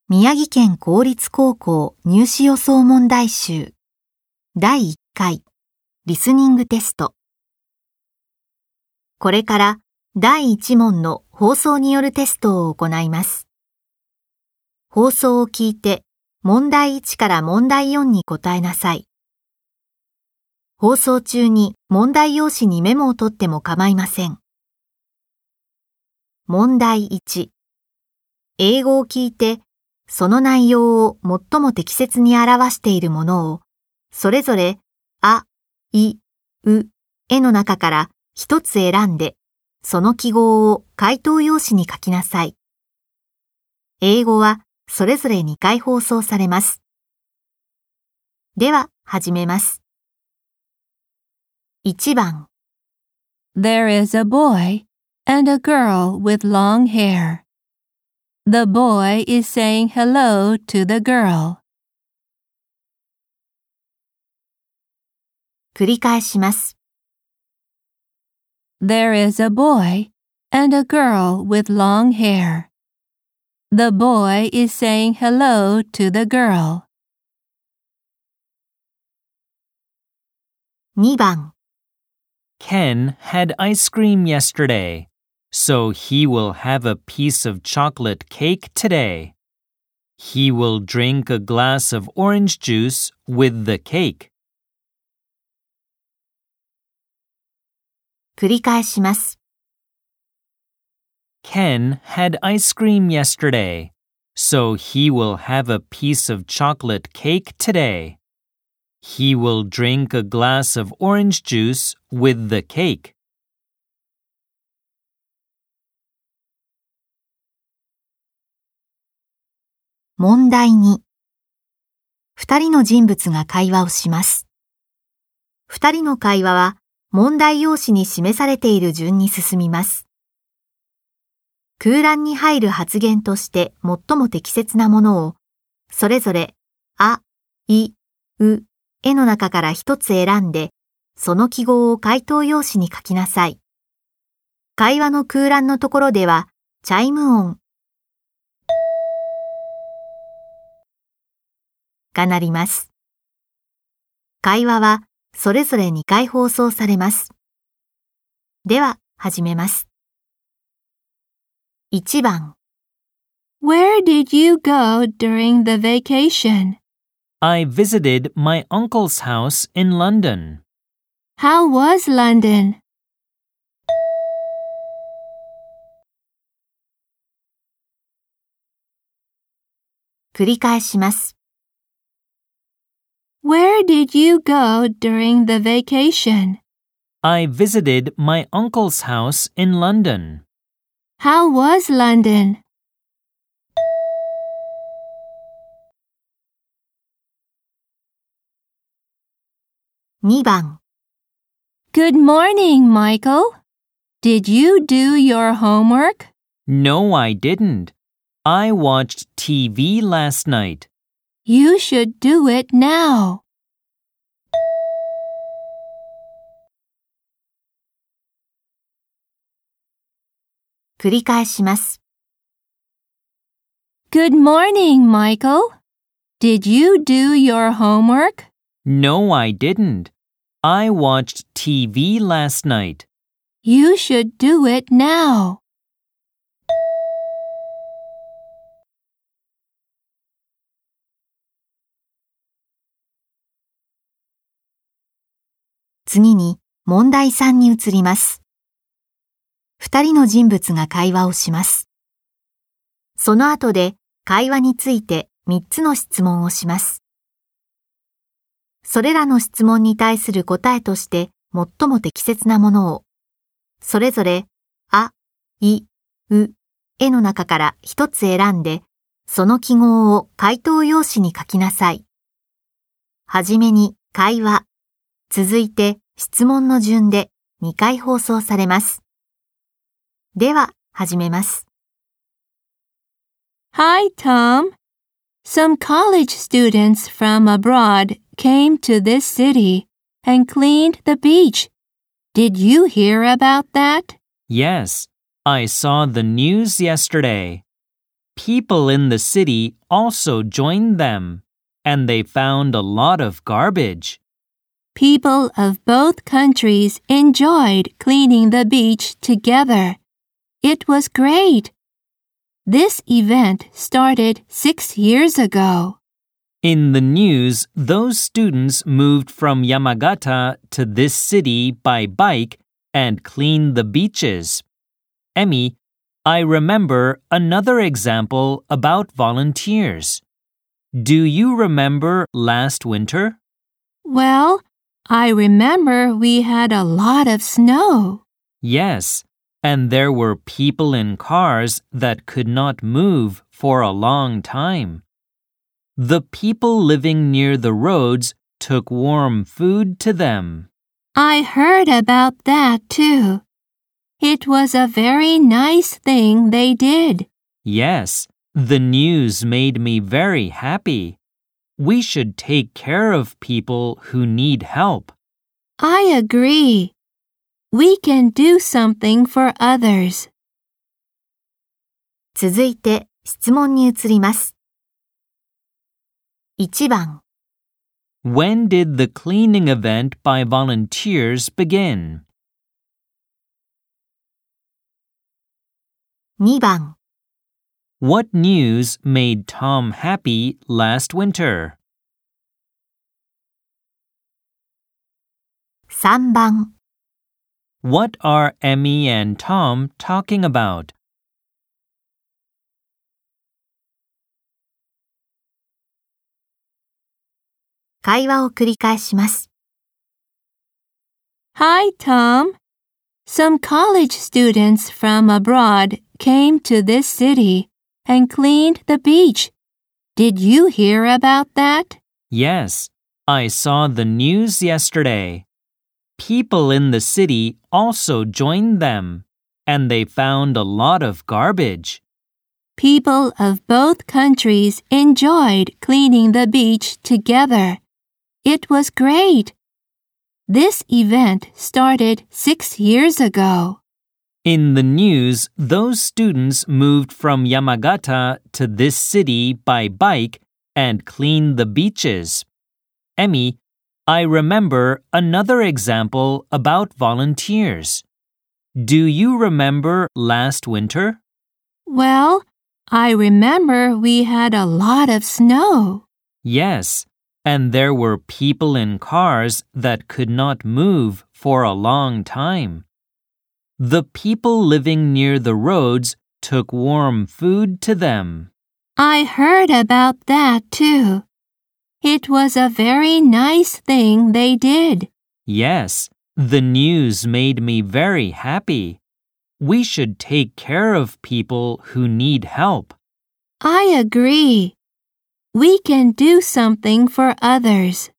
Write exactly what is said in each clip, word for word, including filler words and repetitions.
宮城県公立高校入試予想問題集だいいっかいリスニングテスト。これからだいいち問の放送によるテストを行います。放送を聞いて問題いちから問題よんに答えなさい。放送中に問題用紙にメモを取っても構いません。問題いち、英語を聞いてその内容を最も適切に表しているものをそれぞれあ、い、う、えの中から一つ選んでその記号を回答用紙に書きなさい。英語はそれぞれにかい放送されます。では始めます。いちばん There is a boy and a girl with long hair. The boy is saying hello to the girl. 繰り返します。 There is a boy and a girl with long hair. The boy is saying hello to the girl. にばん Ken had ice cream yesterday, so he will have a piece of chocolate cake today. He will drink a glass of orange juice with the cake. 繰り返します。 Ken had ice cream yesterday, so he will have a piece of chocolate cake today. He will drink a glass of orange juice with the cake. 問題に、二人の人物が会話をします。二人の会話は問題用紙に示されている順に進みます。空欄に入る発言として最も適切なものを、それぞれあ、い、う、えの中から一つ選んで、その記号を回答用紙に書きなさい。会話の空欄のところでは、チャイム音が鳴ります。会話はそれぞれにかい放送されます。では、始めます。いちばん Where did you go during the vacation? I visited my uncle's house in London. How was London? 繰り返します。 Where did you go during the vacation? I visited my uncle's house in London. How was London? にばん Good morning, Michael. Did you do your homework? No, I didn't. I watched T V last night. You should do it now. 繰り返します。 Good morning, Michael. Did you do your homework? No, I didn't. I watched T V last night. You should do it now. 次に問題さんに移ります。二人の人物が会話をします。その後で会話についてみっつの質問をします。それらの質問に対する答えとして最も適切なものを、それぞれあ、い、う、えの中から一つ選んで、その記号を回答用紙に書きなさい。はじめに会話、続いて質問の順でにかい放送されます。では、始めます。 Hi, Tom. Some college students from abroad came to this city and cleaned the beach. Did you hear about that? Yes, I saw the news yesterday. People in the city also joined them, and they found a lot of garbage. People of both countries enjoyed cleaning the beach together. It was great. This event started six years ago. In the news, those students moved from Yamagata to this city by bike and cleaned the beaches. Emmy, I remember another example about volunteers. Do you remember last winter? Well, I remember we had a lot of snow. Yes, and there were people in cars that could not move for a long time. The people living near the roads took warm food to them. I heard about that too. It was a very nice thing they did. Yes, the news made me very happy. We should take care of people who need help. I agree. We can do something for others. 続いて質問に移ります。いちばん When did the cleaning event by volunteers begin? にばん What news made Tom happy last winter? さんばん What are Emmy and Tom talking about? 会話を繰り返します。 Hi, Tom. Some college students from abroad came to this city and cleaned the beach. Did you hear about that? Yes, I saw the news yesterday. People in the city also joined them, and they found a lot of garbage. People of both countries enjoyed cleaning the beach together. It was great. This event started six years ago. In the news, those students moved from Yamagata to this city by bike and cleaned the beaches. Emmy, I remember another example about volunteers. Do you remember last winter? Well, I remember we had a lot of snow. Yes, and there were people in cars that could not move for a long time. The people living near the roads took warm food to them. I heard about that too. It was a very nice thing they did. Yes, the news made me very happy. We should take care of people who need help. I agree. We can do something for others.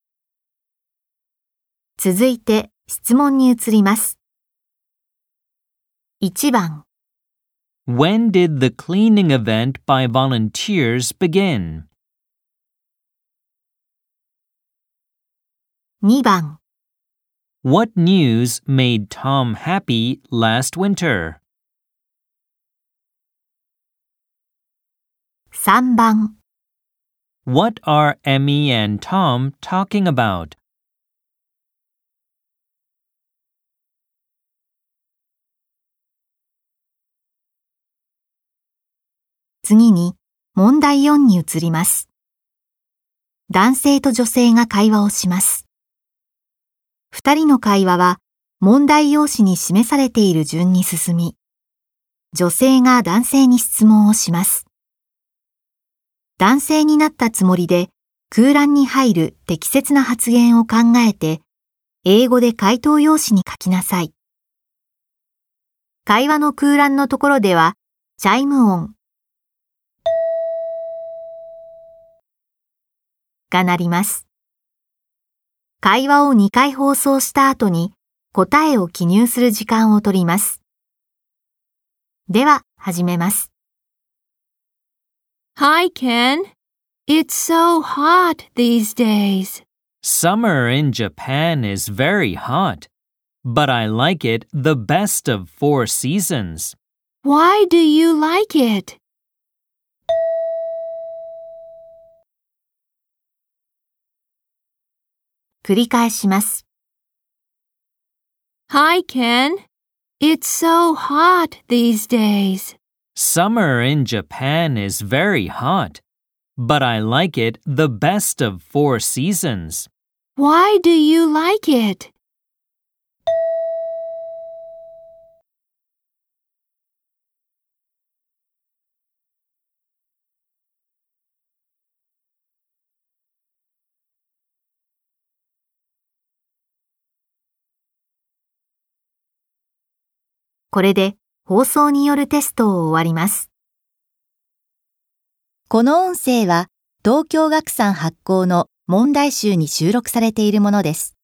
続いて質問に移ります。いちばん When did the cleaning event by volunteers begin? にばん What news made Tom happy last winter? さんばん What are Emmy and Tom talking about? 次に問題よんに移ります。男性と女性が会話をします。二人の会話は問題用紙に示されている順に進み、女性が男性に質問をします。男性になったつもりで空欄に入る適切な発言を考えて、英語で回答用紙に書きなさい。会話の空欄のところでは、チャイム音が鳴ります。会話をにかい放送した後に答えを記入する時間を取ります。では、始めます。 Hi, Ken. It's so hot these days. Summer in Japan is very hot, but I like it the best of four seasons. Why do you like it? 繰り返します。 Hi, Ken. It's so hot these days. Summer in Japan is very hot, but I like it the best of four seasons. Why do you like it? これで放送によるテストを終わります。この音声は東京学産発行の問題集に収録されているものです。